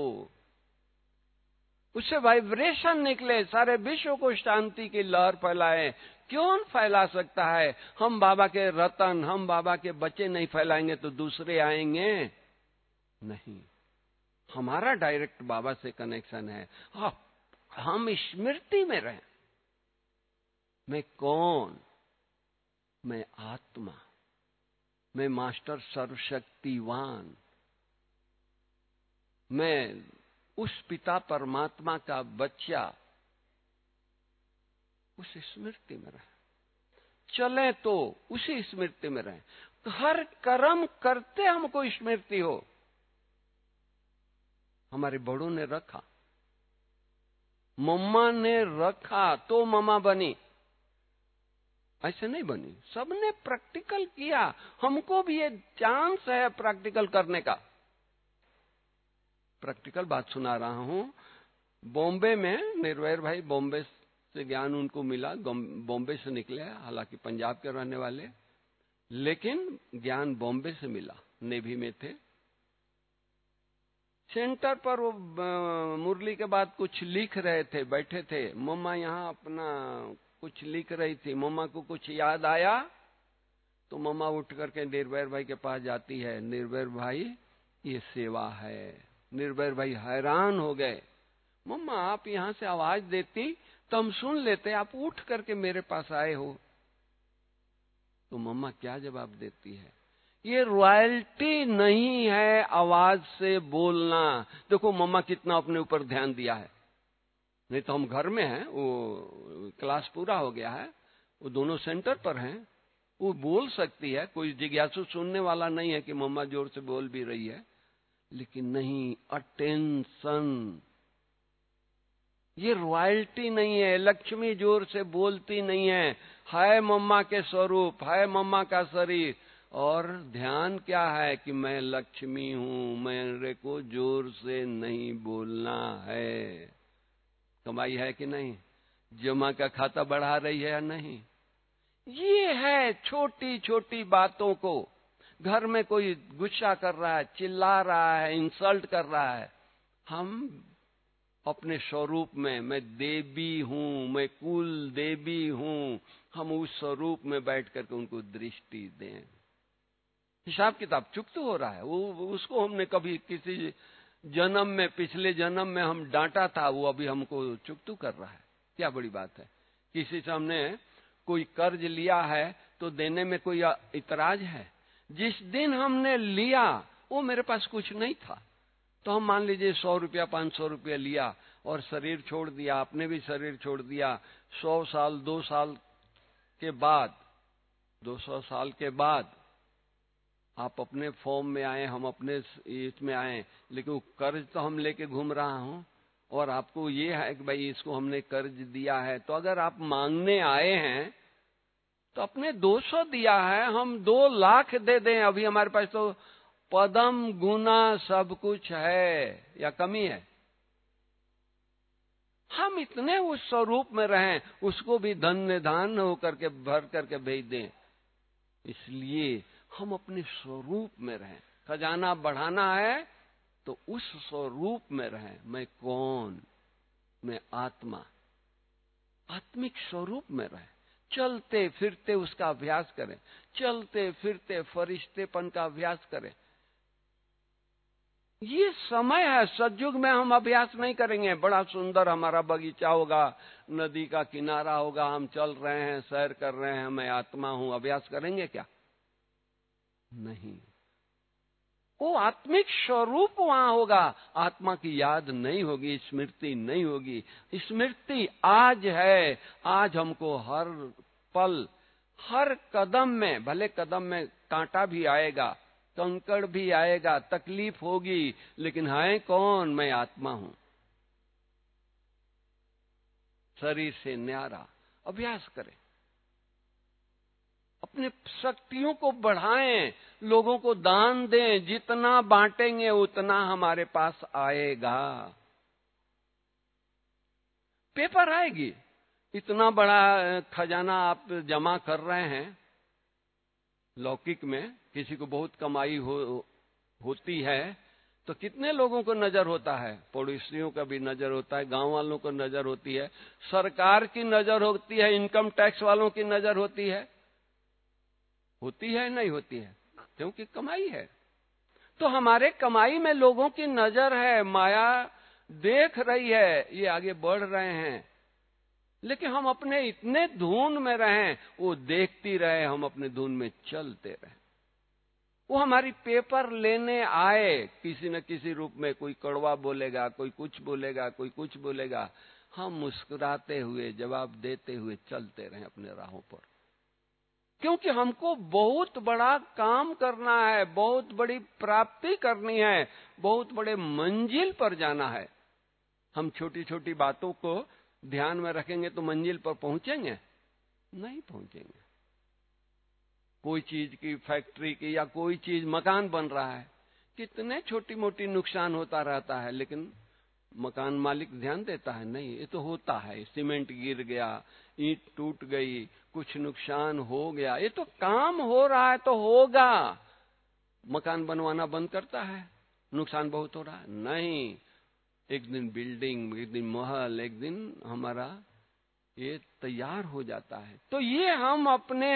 B: उससे वाइब्रेशन निकले, सारे विश्व को शांति की लहर फैलाए। कौन फैला सकता है? हम बाबा के रतन, हम बाबा के बच्चे नहीं फैलाएंगे तो दूसरे आएंगे नहीं। हमारा डायरेक्ट बाबा से कनेक्शन है। हम स्मृति में रहें, मैं कौन? मैं आत्मा, मैं मास्टर सर्वशक्तिवान, मैं उस पिता परमात्मा का बच्चा। उस स्मृति में रहें, चले तो उसी स्मृति में रहें। हर कर्म करते हमको स्मृति हो। हमारे बड़ों ने रखा, मम्मा ने रखा तो मम्मा बनी, ऐसे नहीं बनी। सबने प्रैक्टिकल किया, हमको भी ये चांस है प्रैक्टिकल करने का। प्रैक्टिकल बात सुना रहा हूं। बॉम्बे में निर्वैर भाई, बॉम्बे से ज्ञान उनको मिला, बॉम्बे से निकले, हालांकि पंजाब के रहने वाले, लेकिन ज्ञान बॉम्बे से मिला। नेवी में थे, सेंटर पर वो मुरली के बाद कुछ लिख रहे थे, बैठे थे। मम्मा यहाँ अपना कुछ लिख रही थी, मम्मा को कुछ याद आया तो मम्मा उठ करके निर्वैर भाई के पास जाती है। निर्वैर भाई, ये सेवा है। निर्वैर भाई हैरान हो गए, मम्मा आप यहां से आवाज देती तो हम सुन लेते, आप उठ करके मेरे पास आए हो। तो मम्मा क्या जवाब देती है? ये रॉयल्टी नहीं है आवाज से बोलना। देखो मम्मा कितना अपने ऊपर ध्यान दिया है। नहीं तो हम घर में हैं, वो क्लास पूरा हो गया है, वो दोनों सेंटर पर हैं, वो बोल सकती है, कोई जिज्ञासु सुनने वाला नहीं है कि मम्मा जोर से बोल भी रही है। लेकिन नहीं, अटेंशन। ये रॉयल्टी नहीं है। लक्ष्मी जोर से बोलती नहीं है मम्मा के स्वरूप, है मम्मा का शरीर। और ध्यान क्या है कि मैं लक्ष्मी हूं, मेरे को जोर से नहीं बोलना है। कमाई है कि नहीं? जमा का खाता बढ़ा रही है या नहीं? ये है छोटी छोटी बातों को। घर में कोई गुस्सा कर रहा है, चिल्ला रहा है, इंसल्ट कर रहा है, हम अपने स्वरूप में, मैं देवी हूं, मैं कुल देवी हूं, हम उस स्वरूप में बैठ करके उनको दृष्टि दें। हिसाब किताब चुकता हो रहा है, वो उसको हमने कभी किसी जन्म में, पिछले जन्म में हम डांटा था, वो अभी हमको चुकतू कर रहा है। क्या बड़ी बात है। किसी से हमने कोई कर्ज लिया है तो देने में कोई इतराज है? जिस दिन हमने लिया वो मेरे पास कुछ नहीं था, तो हम मान लीजिए 100 रुपया 500 रुपया लिया और शरीर छोड़ दिया, आपने भी शरीर छोड़ दिया। 100 साल 2 साल के बाद, 200 साल के बाद आप अपने फॉर्म में आए, हम अपने इसमें आए, लेकिन वो कर्ज तो हम लेके घूम रहा हूं और आपको ये है कि भाई इसको हमने कर्ज दिया है। तो अगर आप मांगने आए हैं तो अपने 200 दिया है, हम 2 लाख दे दें, अभी हमारे पास तो पदम गुना सब कुछ है, या कमी है? हम इतने उस स्वरूप में रहें, उसको भी धन्य धान होकर के भर करके भेज दें। इसलिए हम अपने स्वरूप में रहें। खजाना बढ़ाना है तो उस स्वरूप में रहें। मैं कौन? मैं आत्मा। आत्मिक स्वरूप में रहें। चलते फिरते उसका अभ्यास करें, चलते फिरते फरिश्तेपन का अभ्यास करें। ये समय है, सतयुग में हम अभ्यास नहीं करेंगे। बड़ा सुंदर हमारा बगीचा होगा, नदी का किनारा होगा, हम चल रहे हैं, सैर कर रहे हैं, मैं आत्मा हूं, अभ्यास करेंगे क्या? नहीं। वो आत्मिक स्वरूप वहां होगा, आत्मा की याद नहीं होगी, स्मृति नहीं होगी। स्मृति आज है, आज हमको हर पल हर कदम में, भले कदम में कांटा भी आएगा, कंकड़ भी आएगा, तकलीफ होगी, लेकिन है कौन? मैं आत्मा हूं। शरीर से न्यारा अभ्यास करें, अपने शक्तियों को बढ़ाएं, लोगों को दान दें, जितना बांटेंगे उतना हमारे पास आएगा। पेपर आएगी। इतना बड़ा खजाना आप जमा कर रहे हैं, लौकिक में किसी को बहुत कमाई होती है तो कितने लोगों को नजर होता है? पड़ोसियों का भी नजर होता है, गांव वालों को नजर होती है, सरकार की नजर होती है, इनकम टैक्स वालों की नजर होती है नहीं होती है? क्योंकि कमाई है। तो हमारे कमाई में लोगों की नजर है, माया देख रही है, ये आगे बढ़ रहे हैं, लेकिन हम अपने इतने धुन में रहें, वो देखती रहे, हम अपने धुन में चलते रहें। वो हमारी पेपर लेने आए किसी न किसी रूप में, कोई कड़वा बोलेगा, कोई कुछ बोलेगा, कोई कुछ बोलेगा, हम मुस्कुराते हुए, जवाब देते हुए चलते रहें अपने राहों पर। क्योंकि हमको बहुत बड़ा काम करना है, बहुत बड़ी प्राप्ति करनी है, बहुत बड़े मंजिल पर जाना है। हम छोटी छोटी बातों को ध्यान में रखेंगे तो मंजिल पर पहुंचेंगे? नहीं पहुंचेंगे। कोई चीज की फैक्ट्री की या कोई चीज, मकान बन रहा है, कितने छोटी मोटी नुकसान होता रहता है, लेकिन मकान मालिक ध्यान देता है? नहीं। ये तो होता है, सीमेंट गिर गया, ईंट टूट गई, कुछ नुकसान हो गया, ये तो काम हो रहा है तो होगा। मकान बनवाना बंद करता है, नुकसान बहुत हो रहा है? नहीं। एक दिन बिल्डिंग, एक दिन महल, एक दिन हमारा ये तैयार हो जाता है। तो ये हम अपने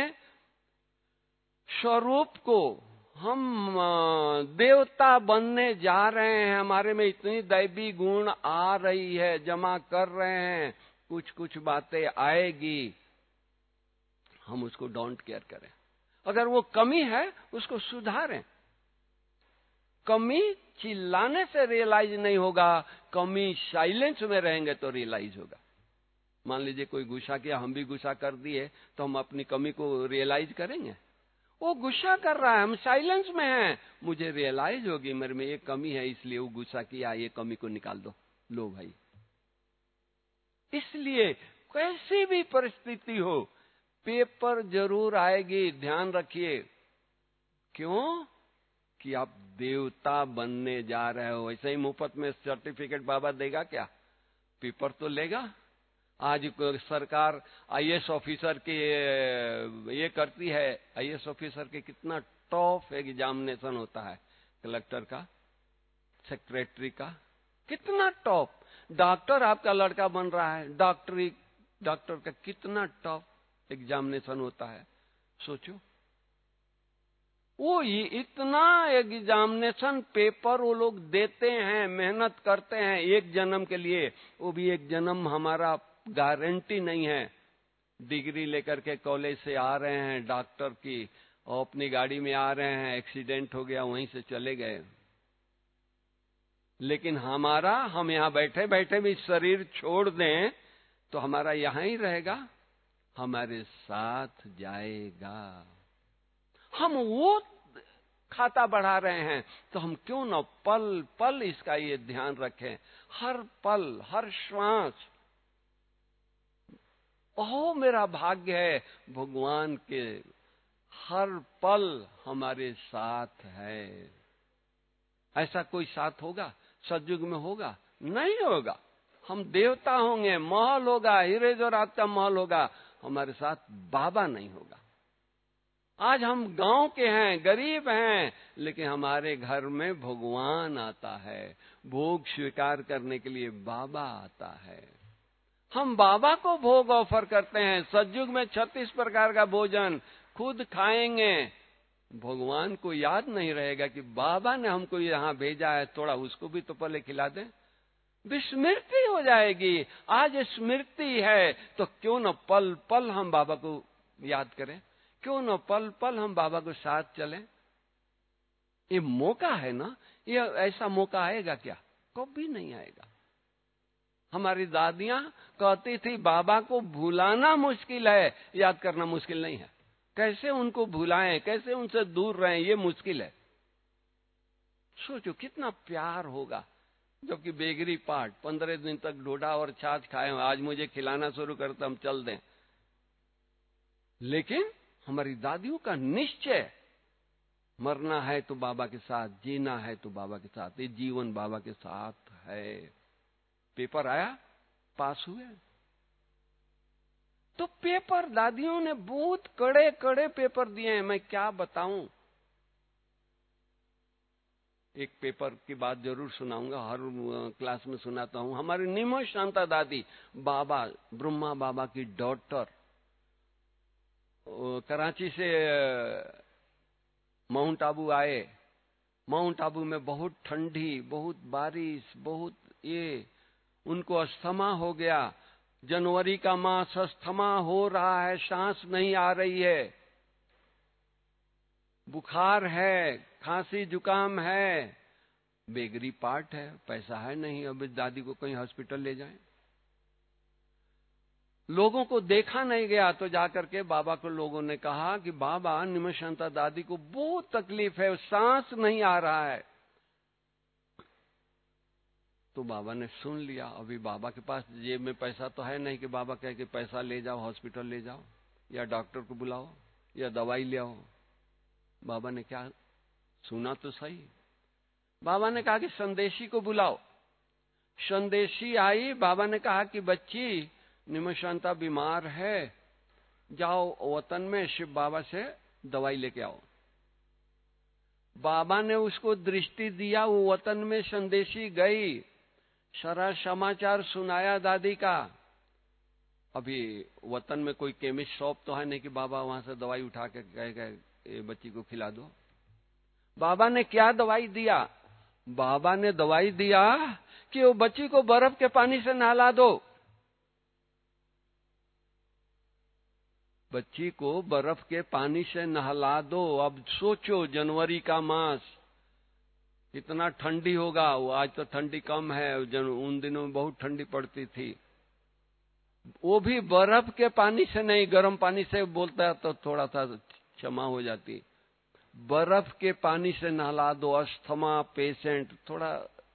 B: स्वरूप को, हम देवता बनने जा रहे हैं, हमारे में इतनी दैवी गुण आ रही है, जमा कर रहे हैं, कुछ कुछ बातें आएगी, हम उसको डोंट केयर करें। अगर वो कमी है उसको सुधारें। कमी चिल्लाने से रियलाइज नहीं होगा, कमी साइलेंस में रहेंगे तो रियलाइज होगा। मान लीजिए कोई गुस्सा किया, हम भी गुस्सा कर दिए, तो हम अपनी कमी को रियलाइज करेंगे? वो गुस्सा कर रहा है, हम साइलेंस में हैं, मुझे रियलाइज होगी मेरे में ये कमी है, इसलिए वो गुस्सा किया, ये कमी को निकाल दो, लो भाई। इसलिए कैसी भी परिस्थिति हो, पेपर जरूर आएगी, ध्यान रखिए। क्यों? कि आप देवता बनने जा रहे हो। ऐसे ही मुफ्त में सर्टिफिकेट बाबा देगा क्या? पेपर तो लेगा। आज सरकार आईएएस ऑफिसर के ये करती है, आईएएस ऑफिसर के कितना टॉप एग्जामिनेशन होता है, कलेक्टर का, सेक्रेटरी का, कितना टॉप। डॉक्टर आपका लड़का बन रहा है, डॉक्टर का कितना टॉप एग्जामिनेशन होता है, सोचो। वो इतना एग्जामिनेशन पेपर वो लोग देते हैं, मेहनत करते हैं एक जन्म के लिए, वो भी एक जन्म हमारा गारंटी नहीं है। डिग्री लेकर के कॉलेज से आ रहे हैं डॉक्टर की, और अपनी गाड़ी में आ रहे हैं, एक्सीडेंट हो गया, वहीं से चले गए। लेकिन हम यहां बैठे बैठे भी शरीर छोड़ दें तो हमारा यहां ही रहेगा, हमारे साथ जाएगा। हम वो खाता बढ़ा रहे हैं तो हम क्यों न पल पल इसका ये ध्यान रखें, हर पल हर श्वास। ओह मेरा भाग्य है भगवान के हर पल हमारे साथ है। ऐसा कोई साथ होगा सतयुग में? होगा? नहीं होगा। हम देवता होंगे, महल होगा, हीरे जवाहरात का महल होगा, हमारे साथ बाबा नहीं होगा। आज हम गांव के हैं, गरीब हैं, लेकिन हमारे घर में भगवान आता है, भोग स्वीकार करने के लिए बाबा आता है। हम बाबा को भोग ऑफर करते हैं। सतयुग में 36 प्रकार का भोजन खुद खाएंगे। भगवान को याद नहीं रहेगा कि बाबा ने हमको यहां भेजा है, थोड़ा उसको भी तो पहले खिला दें। विस्मृति हो जाएगी। आज स्मृति है तो क्यों न पल पल हम बाबा को याद करें, क्यों न पल पल हम बाबा को साथ चलें। ये मौका है ना, ये ऐसा मौका आएगा क्या? कभी नहीं आएगा। हमारी दादियां कहती थी बाबा को भुलाना मुश्किल है, याद करना मुश्किल नहीं है। कैसे उनको भुलाएं, कैसे उनसे दूर रहें, ये मुश्किल है। सोचो कितना प्यार होगा। जबकि बेगरी पाठ 15 दिन तक डोडा और छाछ खाए, आज मुझे खिलाना शुरू करता हम चल दें। लेकिन हमारी दादियों का निश्चय, मरना है तो बाबा के साथ, जीना है तो बाबा के साथ, ये जीवन बाबा के साथ है। पेपर आया, पास हुए। तो पेपर दादियों ने बहुत कड़े कड़े पेपर दिए हैं, मैं क्या बताऊं। एक पेपर की बात जरूर सुनाऊंगा, हर क्लास में सुनाता हूं। हमारी निमो शांता दादी, बाबा ब्रह्मा बाबा की डॉटर, कराची से माउंट आबू आए। माउंट आबू में बहुत ठंडी, बहुत बारिश, बहुत ये, उनको अस्थमा हो गया। जनवरी का मास, अस्थमा हो रहा है, सांस नहीं आ रही है, बुखार है, खांसी जुकाम है। बेगरी पार्ट है, पैसा है नहीं, अब दादी को कहीं हॉस्पिटल ले जाएं। लोगों को देखा नहीं गया, तो जाकर के बाबा को लोगों ने कहा कि बाबा निमशांता दादी को बहुत तकलीफ है, सांस नहीं आ रहा है। तो बाबा ने सुन लिया। अभी बाबा के पास जेब में पैसा तो है नहीं कि बाबा कहे कि पैसा ले जाओ, हॉस्पिटल ले जाओ, या डॉक्टर को बुलाओ, या दवाई ले आओ। बाबा ने क्या सुना तो सही, बाबा ने कहा कि संदेशी को बुलाओ। संदेशी आई। बाबा ने कहा कि बच्ची निमशांता बीमार है, जाओ वतन में शिव बाबा से दवाई लेके आओ। बाबा ने उसको दृष्टि दिया, वो वतन में संदेशी गई, सारा समाचार सुनाया दादी का। अभी वतन में कोई केमिस्ट शॉप तो है नहीं कि बाबा वहां से दवाई उठा के कहे बच्ची को खिला दो। बाबा ने क्या दवाई दिया? बाबा ने दवाई दिया कि वो बच्ची को बर्फ के पानी से नहला दो। बच्ची को बर्फ के पानी से नहला दो। अब सोचो जनवरी का मास, इतना ठंडी होगा। वो आज तो ठंडी कम है, उन दिनों में बहुत ठंडी पड़ती थी। वो भी बर्फ के पानी से नहीं, गर्म पानी से बोलता तो थोड़ा सा क्षमा हो जाती। बर्फ के पानी से नहला दो। अस्थमा पेशेंट, थोड़ा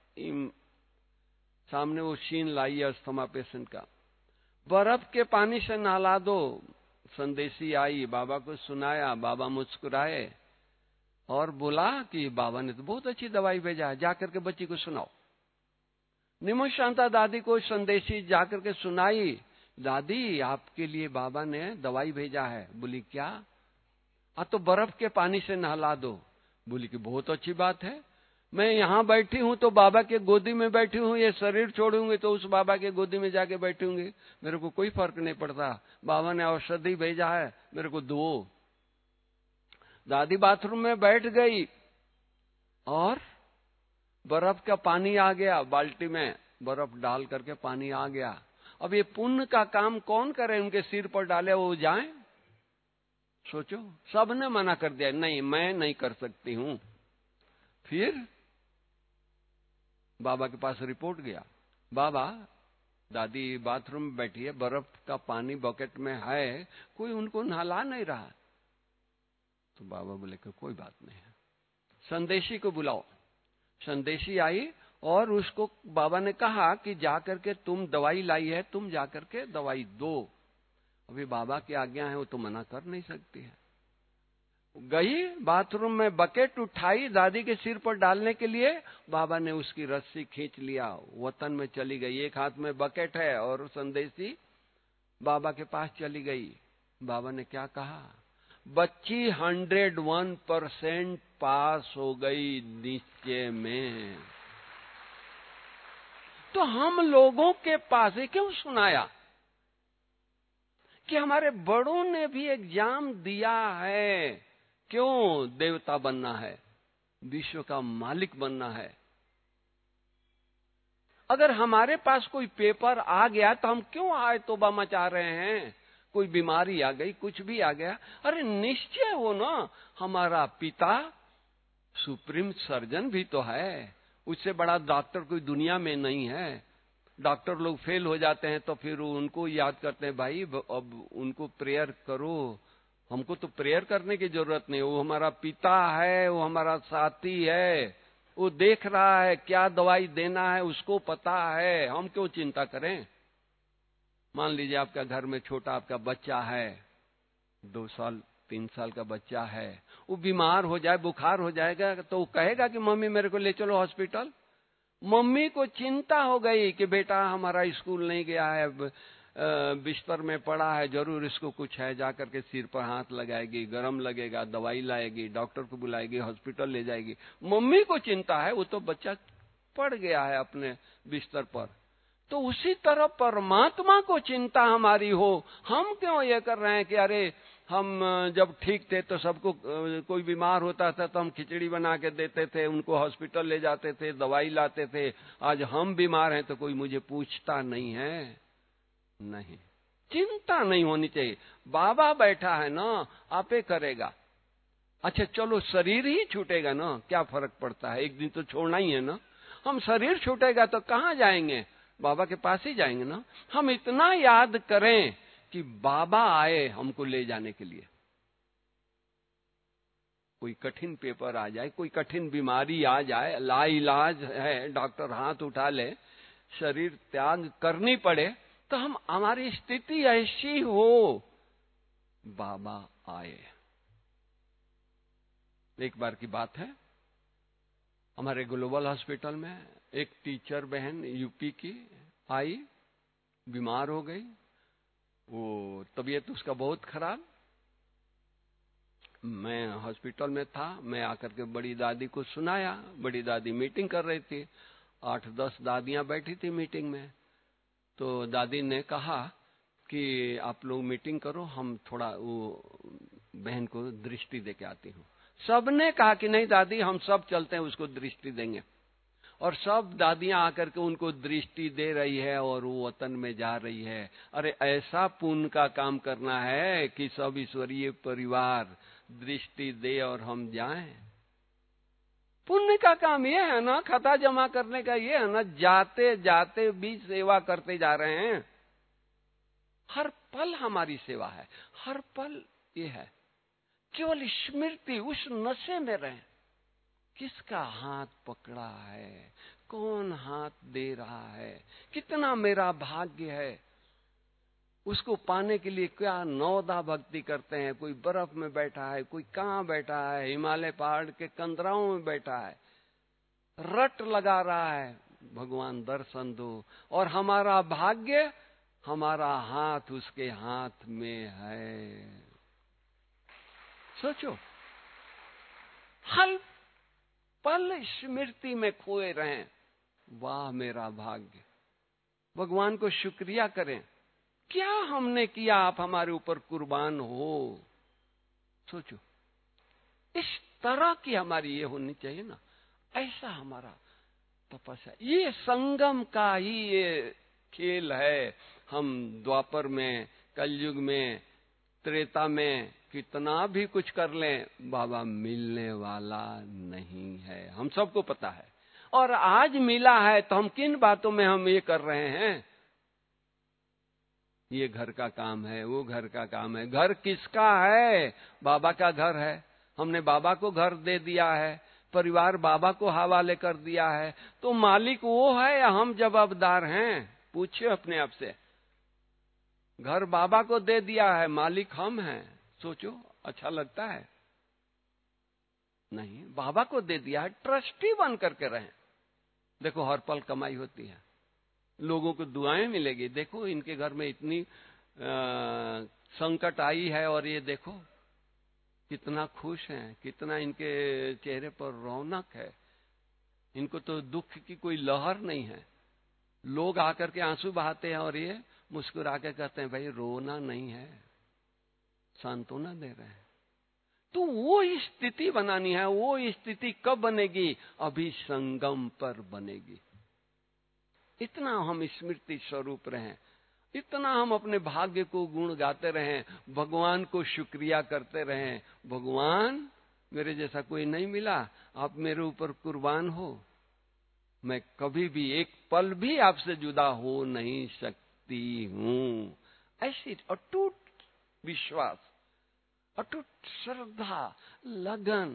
B: सामने वो सीन लाई अस्थमा पेशेंट का, बर्फ के पानी से नहला दो। संदेशी आई, बाबा को सुनाया। बाबा मुस्कुराए और बोला कि बाबा ने तो बहुत अच्छी दवाई भेजा है, जाकर के बच्ची को सुनाओ। निमो शांता दादी को संदेशी जाकर के सुनाई, दादी आपके लिए बाबा ने दवाई भेजा है। बोली क्या? तो बर्फ के पानी से नहला दो। बोली कि बहुत अच्छी बात है, मैं यहां बैठी हूं तो बाबा के गोदी में बैठी हूं, ये शरीर छोड़ूंगी तो उस बाबा के गोदी में जाके बैठूंगी, मेरे को कोई फर्क नहीं पड़ता। बाबा ने औषधि भेजा है, मेरे को दो। दादी बाथरूम में बैठ गई और बर्फ का पानी आ गया, बाल्टी में बर्फ डाल करके पानी आ गया। अब ये पुण्य का काम कौन करे, उनके सिर पर डाले वो जाएं? सोचो, सबने मना कर दिया, नहीं मैं नहीं कर सकती हूं। फिर बाबा के पास रिपोर्ट गया, बाबा दादी बाथरूम में बैठी है, बर्फ का पानी बकेट में है, कोई उनको नहला नहीं रहा। तो बाबा बोले कि कोई बात नहीं है, संदेशी को बुलाओ। संदेशी आई और उसको बाबा ने कहा कि जाकर के तुम दवाई लाई है, तुम जाकर के दवाई दो। अभी बाबा की आज्ञा है, वो तो मना कर नहीं सकती है। गई बाथरूम में, बकेट उठाई दादी के सिर पर डालने के लिए, बाबा ने उसकी रस्सी खींच लिया, वतन में चली गई। एक हाथ में बकेट है और संदेशी बाबा के पास चली गई। बाबा ने क्या कहा, बच्ची 101% पास हो गई निश्चय में। तो हम लोगों के पास ये क्यों सुनाया कि हमारे बड़ों ने भी एग्जाम दिया है। क्यों? देवता बनना है, विश्व का मालिक बनना है। अगर हमारे पास कोई पेपर आ गया तो हम क्यों आए तौबा मचा रहे हैं? कोई बीमारी आ गई, कुछ भी आ गया, अरे निश्चय हो ना, हमारा पिता सुप्रीम सर्जन भी तो है, उससे बड़ा डॉक्टर कोई दुनिया में नहीं है। डॉक्टर लोग फेल हो जाते हैं तो फिर उनको याद करते हैं, भाई अब उनको प्रेयर करो। हमको तो प्रेयर करने की जरूरत नहीं, वो हमारा पिता है, वो हमारा साथी है, वो देख रहा है क्या दवाई देना है, उसको पता है, हम क्यों चिंता करें। मान लीजिए आपका घर में छोटा आपका बच्चा है, 2 साल 3 साल का बच्चा है, वो बीमार हो जाए, बुखार हो जाएगा, तो वो कहेगा कि मम्मी मेरे को ले चलो हॉस्पिटल। मम्मी को चिंता हो गई कि बेटा हमारा स्कूल नहीं गया है, बिस्तर में पड़ा है, जरूर इसको कुछ है, जाकर के सिर पर हाथ लगाएगी, गरम लगेगा, दवाई लाएगी, डॉक्टर को बुलाएगी, हॉस्पिटल ले जाएगी। मम्मी को चिंता है, वो तो बच्चा पड़ गया है अपने बिस्तर पर। तो उसी तरह परमात्मा को चिंता हमारी हो। हम क्यों ये कर रहे हैं कि अरे हम जब ठीक थे तो सबको, कोई बीमार होता था तो हम खिचड़ी बना के देते थे, उनको हॉस्पिटल ले जाते थे, दवाई लाते थे। आज हम बीमार हैं तो कोई मुझे पूछता नहीं है। नहीं, चिंता नहीं होनी चाहिए। बाबा बैठा है ना, आपे करेगा। अच्छा चलो शरीर ही छूटेगा ना, क्या फर्क पड़ता है, एक दिन तो छोड़ना ही है ना। हम शरीर छूटेगा तो कहाँ जाएंगे, बाबा के पास ही जाएंगे ना। हम इतना याद करें कि बाबा आए हमको ले जाने के लिए। कोई कठिन पेपर आ जाए, कोई कठिन बीमारी आ जाए, लाइलाज है, डॉक्टर हाथ उठा ले, शरीर त्याग करनी पड़े, तो हम, हमारी स्थिति ऐसी हो, बाबा आए। एक बार की बात है, हमारे ग्लोबल हॉस्पिटल में एक टीचर बहन यूपी की आई, बीमार हो गई, वो तबीयत उसका बहुत खराब। मैं हॉस्पिटल में था, मैं आकर के बड़ी दादी को सुनाया। बड़ी दादी मीटिंग कर रही थी, 8-10 दादियां बैठी थी मीटिंग में। तो दादी ने कहा कि आप लोग मीटिंग करो, हम थोड़ा वो बहन को दृष्टि दे के आती हूँ। सबने कहा कि नहीं दादी, हम सब चलते हैं, उसको दृष्टि देंगे। और सब दादियां आकर के उनको दृष्टि दे रही है और वो वतन में जा रही है। अरे ऐसा पुण्य का काम करना है कि सब ईश्वरीय परिवार दृष्टि दे और हम जाएं। पुण्य का काम ये है ना, खाता जमा करने का ये है ना, जाते जाते भी सेवा करते जा रहे हैं। हर पल हमारी सेवा है, हर पल ये है। केवल स्मृति, उस नशे में रहें, किसका हाथ पकड़ा है, कौन हाथ दे रहा है, कितना मेरा भाग्य है। उसको पाने के लिए क्या नौदा भक्ति करते हैं। कोई बर्फ में बैठा है, कोई कहां बैठा है, हिमालय पहाड़ के कंदराओं में बैठा है, रट लगा रहा है, भगवान दर्शन दो। और हमारा भाग्य, हमारा हाथ उसके हाथ में है। सोचो, हर पल स्मृति में खोए रहें, वाह मेरा भाग्य। भगवान को शुक्रिया करें, क्या हमने किया, आप हमारे ऊपर कुर्बान हो। सोचो, इस तरह की हमारी ये होनी चाहिए ना, ऐसा हमारा तपस्या। ये संगम का ही ये खेल है। हम द्वापर में, कलयुग में, त्रेता में कितना भी कुछ कर लें, बाबा मिलने वाला नहीं है, हम सबको पता है। और आज मिला है तो हम किन बातों में हम ये कर रहे हैं, ये घर का काम है, वो घर का काम है। घर किसका है? बाबा का घर है। हमने बाबा को घर दे दिया है, परिवार बाबा को हवाले कर दिया है, तो मालिक वो है या हम जवाबदार हैं? पूछिए अपने आप से। घर बाबा को दे दिया है, मालिक हम हैं। सोचो, अच्छा लगता है? नहीं, बाबा को दे दिया है, ट्रस्टी बन करके रहें। देखो हर पल कमाई होती है, लोगों को दुआएं मिलेगी। देखो इनके घर में इतनी संकट आई है और ये देखो कितना खुश हैं, कितना इनके चेहरे पर रौनक है, इनको तो दुख की कोई लहर नहीं है। लोग आकर के आंसू बहाते हैं और ये मुस्कुरा के कहते हैं भाई रोना नहीं है, सांत्वना दे रहे हैं। तो वो स्थिति बनानी है। वो स्थिति कब बनेगी? अभी संगम पर बनेगी। इतना हम स्मृति स्वरूप रहें, इतना हम अपने भाग्य को गुण गाते रहें, भगवान को शुक्रिया करते रहें। भगवान मेरे जैसा कोई नहीं मिला, आप मेरे ऊपर कुर्बान हो, मैं कभी भी एक पल भी आपसे जुदा हो नहीं सकती हूं। ऐसी अटूट विश्वास, अटूट श्रद्धा, लगन,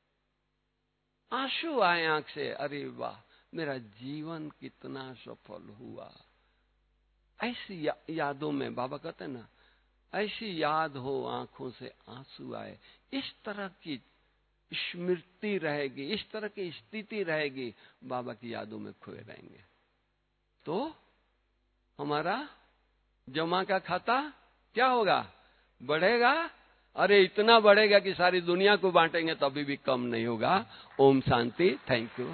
B: आंसू आए आंख से, अरे वाह मेरा जीवन कितना सफल हुआ। ऐसी यादों में बाबा कहते हैं ना, ऐसी याद हो आंखों से आंसू आए। इस तरह की स्मृति रहेगी, इस तरह की स्थिति रहेगी, बाबा की यादों में खोए रहेंगे, तो हमारा जमा का खाता क्या होगा? बढ़ेगा। अरे इतना बढ़ेगा कि सारी दुनिया को बांटेंगे तो अभी भी कम नहीं होगा। ओम शांति। Thank you.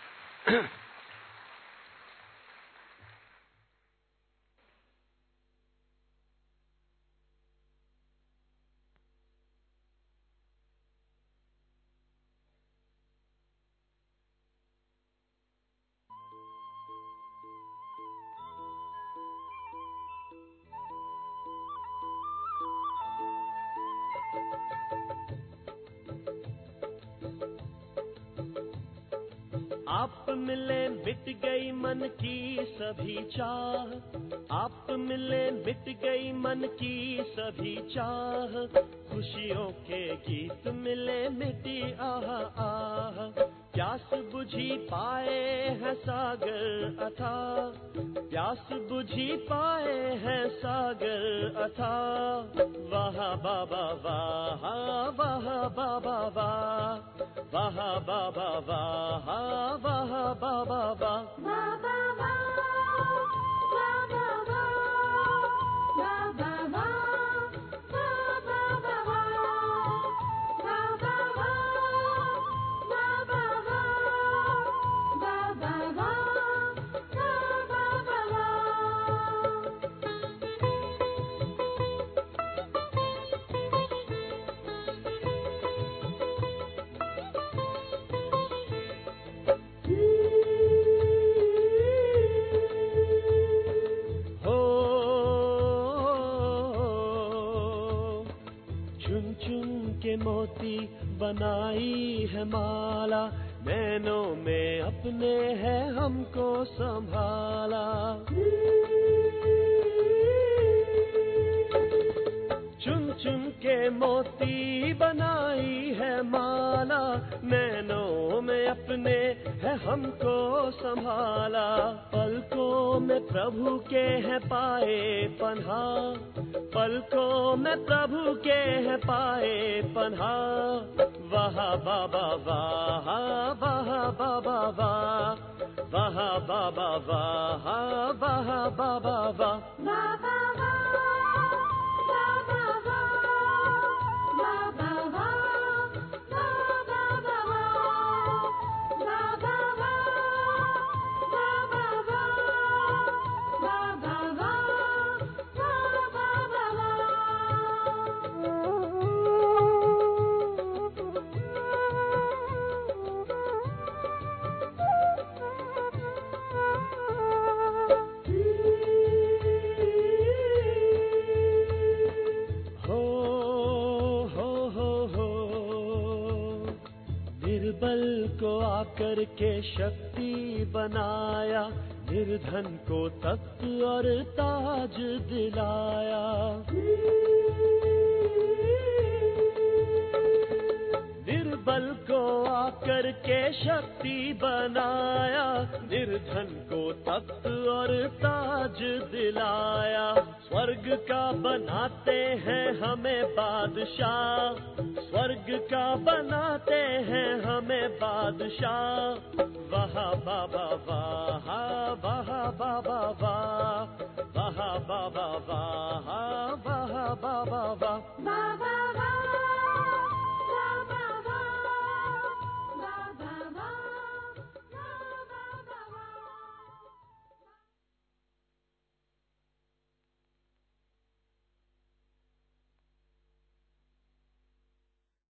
D: आप मिले मिट गई मन की सभी चाह, आप मिले मिट गई मन की सभी चाह, खुशियों के गीत मिले मिटी आह आह, प्यास बुझी पाए हैं सागर अथाह, प्यास बुझी पाए हैं सागर अथाह। वाह बाबा वाह, वाह बाबा वाह, वाह बाबा वाह, वाह बाबा वाह। मोती बनाई है माला, नैनों में अपने है हमको संभाला। चुन चुन के मोती बनाई है माला, नैनों में अपने है हमको संभाला। पलकों में प्रभु के है पाए पन्हा, पलकों में प्रभु के है पाए पन्हा। वाह बाबा वाह, वाह बाबा वाह, वाह बाबा वाह, वाह बाबा वाह। शक्ति बनाया, निर्धन को तख्त और ताज दिलाया। निर्बल को आकर के शक्ति बनाया, निर्धन को तख्त और ताज दिलाया। स्वर्ग का बनाते हैं हमें बादशाह, स्वर्ग का बनाते हैं हमें बादशाह। वाह बाबा वाह, वाह बाबा वाह, वाह बाबा वाह, वाह बाबा वाह।
C: बाबा